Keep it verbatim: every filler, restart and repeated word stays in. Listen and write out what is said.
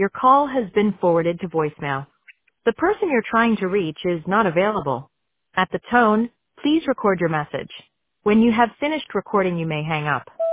Your call has been forwarded to voicemail. The person you're trying to reach is not available. At the tone, please record your message. When you have finished recording, you may hang up.